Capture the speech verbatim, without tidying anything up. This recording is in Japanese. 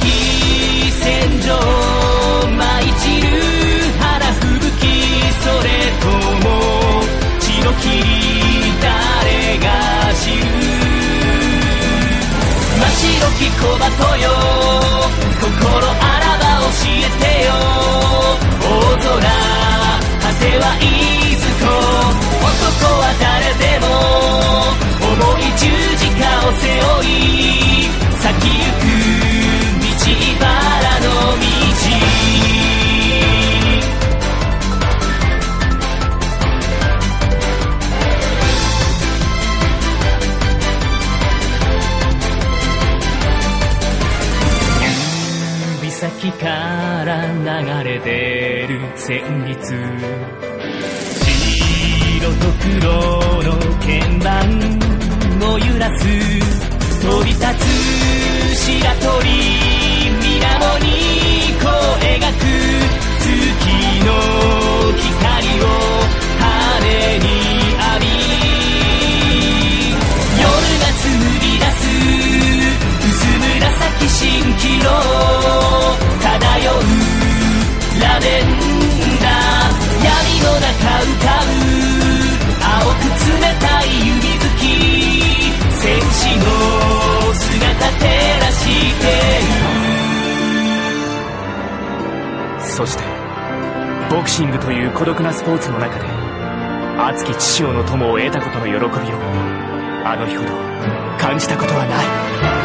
き戦場舞い散る花吹雪、それとも血の霧、誰が知る。真っ白き小鳩よ、心あらば教えてよ。大空果てはいずこ、男は誰でも重い十字架を背負い咲きゆく道茨の道。指先から流れ出る旋律、白と黒の鍵盤を揺らす、飛び立つ白鳥、水面にこう描く月の光を羽に浴び、夜が紡ぎ出す薄紫蜃気楼、漂うラベンダー、闇の中浮かぶ青く冷たい指づき、戦士の姿照らしてる。そしてボクシングという孤独なスポーツの中で熱き父親の友を得たことの喜びをあの日ほど感じたことはない。